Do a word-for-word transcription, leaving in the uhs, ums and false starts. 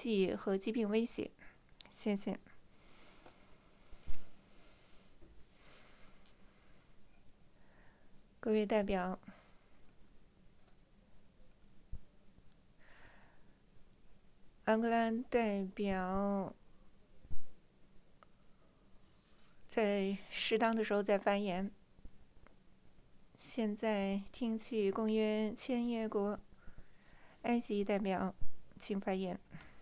气和疾病威胁。谢谢。各位代表，安哥拉代表在适当的时候再发言。现在听取公约签约国埃及代表，请发言。